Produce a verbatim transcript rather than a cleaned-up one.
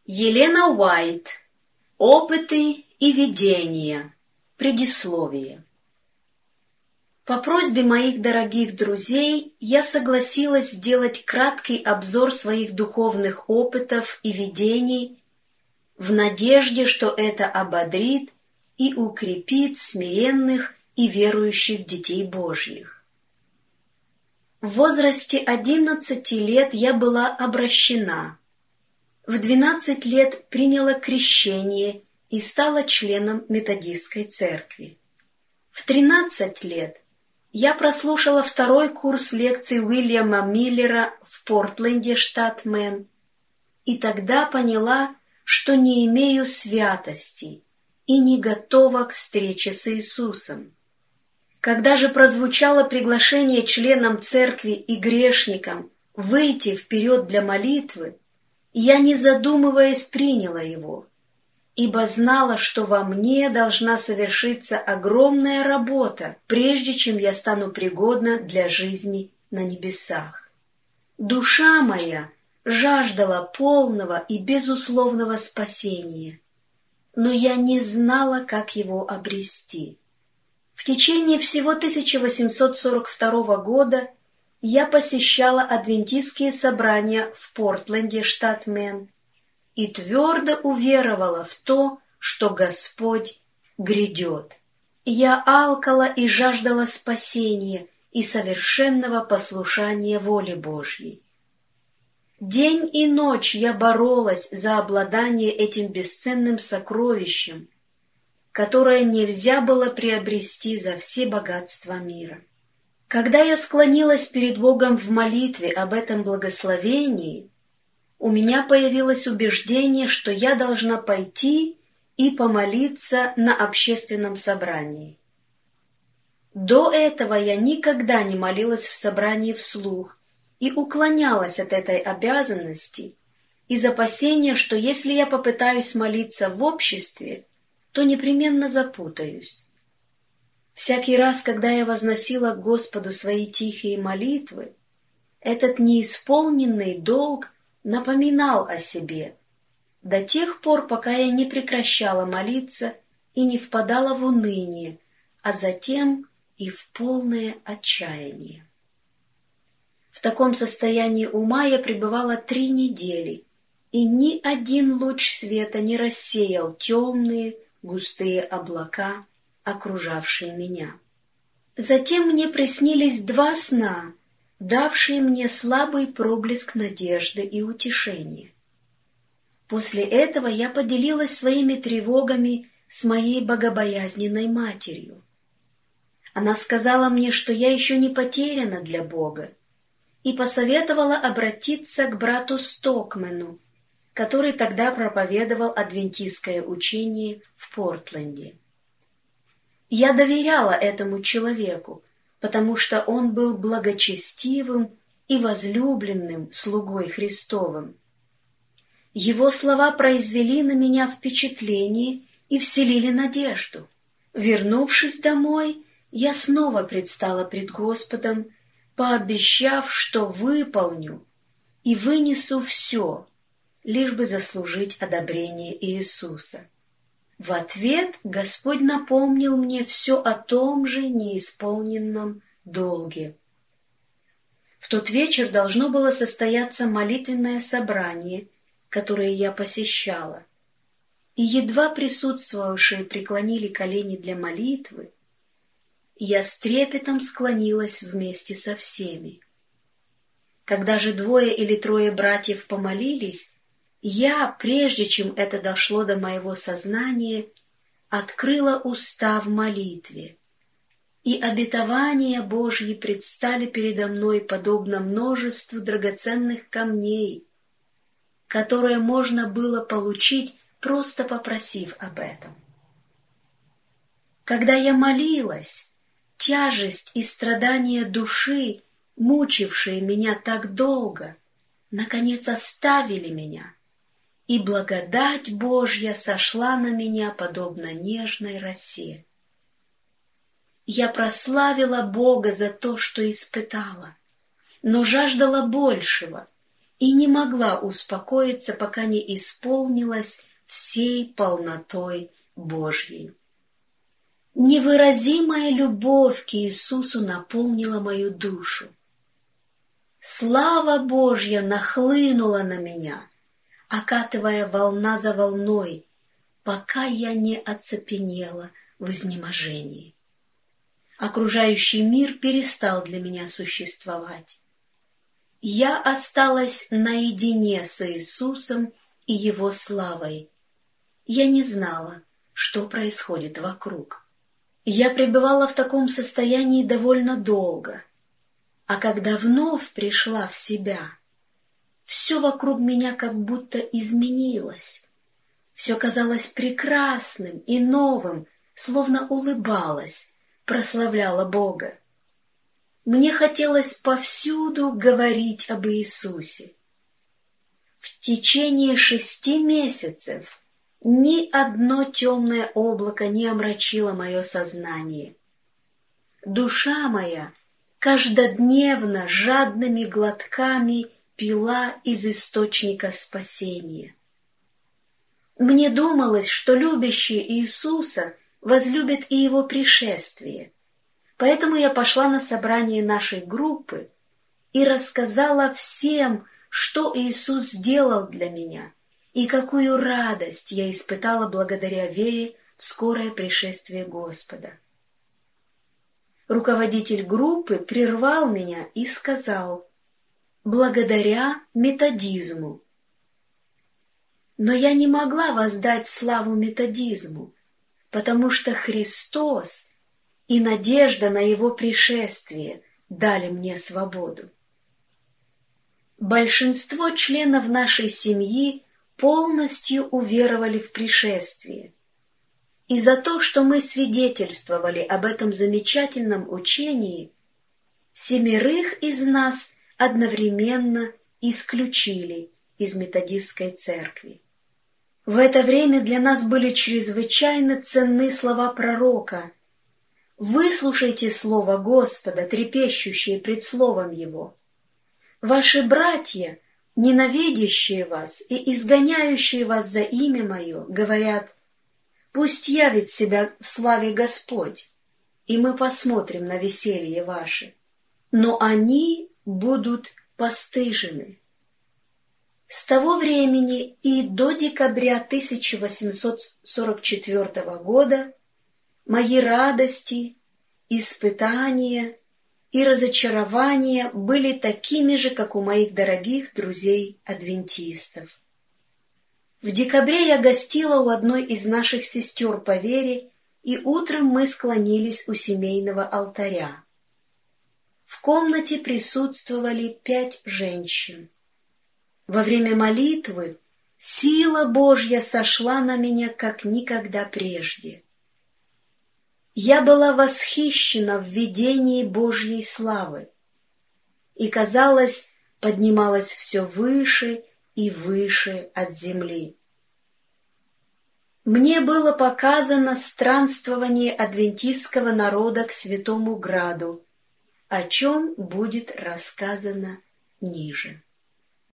Елена Уайт. Опыты и видения. Предисловие. По просьбе моих дорогих друзей я согласилась сделать краткий обзор своих духовных опытов и видений в надежде, что это ободрит и укрепит смиренных и верующих детей Божьих. В возрасте одиннадцати лет я была обращена. В двенадцать лет приняла крещение и стала членом методистской церкви. В тринадцать лет я прослушала второй курс лекций Уильяма Миллера в Портленде, штат Мэн, и тогда поняла, что не имею святости и не готова к встрече с Иисусом. Когда же прозвучало приглашение членам церкви и грешникам выйти вперед для молитвы, я, не задумываясь, приняла его, ибо знала, что во мне должна совершиться огромная работа, прежде чем я стану пригодна для жизни на небесах. Душа моя жаждала полного и безусловного спасения, но я не знала, как его обрести. В течение всего тысяча восемьсот сорок второго года я посещала адвентистские собрания в Портленде, штат Мэн, и твердо уверовала в то, что Господь грядет. Я алкала и жаждала спасения и совершенного послушания воле Божьей. День и ночь я боролась за обладание этим бесценным сокровищем, которое нельзя было приобрести за все богатства мира. Когда я склонилась перед Богом в молитве об этом благословении, у меня появилось убеждение, что я должна пойти и помолиться на общественном собрании. До этого я никогда не молилась в собрании вслух и уклонялась от этой обязанности из опасения, что если я попытаюсь молиться в обществе, то непременно запутаюсь. Всякий раз, когда я возносила к Господу свои тихие молитвы, этот неисполненный долг напоминал о себе до тех пор, пока я не прекращала молиться и не впадала в уныние, а затем и в полное отчаяние. В таком состоянии ума я пребывала три недели, и ни один луч света не рассеял темные, густые облака, окружавшие меня. Затем мне приснились два сна, давшие мне слабый проблеск надежды и утешения. После этого я поделилась своими тревогами с моей богобоязненной матерью. Она сказала мне, что я еще не потеряна для Бога, и посоветовала обратиться к брату Стокмену, который тогда проповедовал адвентистское учение в Портленде. Я доверяла этому человеку, потому что он был благочестивым и возлюбленным слугой Христовым. Его слова произвели на меня впечатление и вселили надежду. Вернувшись домой, я снова предстала пред Господом, пообещав, что выполню и вынесу все, лишь бы заслужить одобрение Иисуса. В ответ Господь напомнил мне все о том же неисполненном долге. В тот вечер должно было состояться молитвенное собрание, которое я посещала, и едва присутствовавшие преклонили колени для молитвы, я с трепетом склонилась вместе со всеми. Когда же двое или трое братьев помолились, я, прежде чем это дошло до моего сознания, открыла уста в молитве, и обетования Божьи предстали передо мной подобно множеству драгоценных камней, которые можно было получить, просто попросив об этом. Когда я молилась, тяжесть и страдания души, мучившие меня так долго, наконец оставили меня, и благодать Божья сошла на меня, подобно нежной росе. Я прославила Бога за то, что испытала, но жаждала большего, и не могла успокоиться, пока не исполнилась всей полнотой Божьей. Невыразимая любовь к Иисусу наполнила мою душу. Слава Божья нахлынула на меня, окатывая волна за волной, пока я не оцепенела в изнеможении. Окружающий мир перестал для меня существовать. Я осталась наедине с Иисусом и Его славой. Я не знала, что происходит вокруг. Я пребывала в таком состоянии довольно долго, а когда вновь пришла в себя, все вокруг меня как будто изменилось. Все казалось прекрасным и новым, словно улыбалась, прославляла Бога. Мне хотелось повсюду говорить об Иисусе. В течение шести месяцев ни одно темное облако не омрачило мое сознание. Душа моя каждодневно жадными глотками пила из источника спасения. Мне думалось, что любящие Иисуса возлюбят и Его пришествие. Поэтому я пошла на собрание нашей группы и рассказала всем, что Иисус сделал для меня и какую радость я испытала благодаря вере в скорое пришествие Господа. Руководитель группы прервал меня и сказал: «Благодаря методизму». Но я не могла воздать славу методизму, потому что Христос и надежда на Его пришествие дали мне свободу. Большинство членов нашей семьи полностью уверовали в пришествие. И за то, что мы свидетельствовали об этом замечательном учении, семерых из нас одновременно исключили из методистской церкви. В это время для нас были чрезвычайно ценны слова пророка: «Выслушайте слово Господа, трепещущие пред словом Его. Ваши братья, ненавидящие вас и изгоняющие вас за имя Мое, говорят: пусть явит себя в славе Господь, и мы посмотрим на веселье ваше. Но они будут постыжены». С того времени и до декабря тысяча восемьсот сорок четвёртого года мои радости, испытания и разочарования были такими же, как у моих дорогих друзей-адвентистов. В декабре я гостила у одной из наших сестер по вере, и утром мы склонились у семейного алтаря. В комнате присутствовали пять женщин. Во время молитвы сила Божья сошла на меня, как никогда прежде. Я была восхищена в видении Божьей славы и, казалось, поднималась все выше и выше от земли. Мне было показано странствование адвентистского народа к Святому Граду, о чем будет рассказано ниже.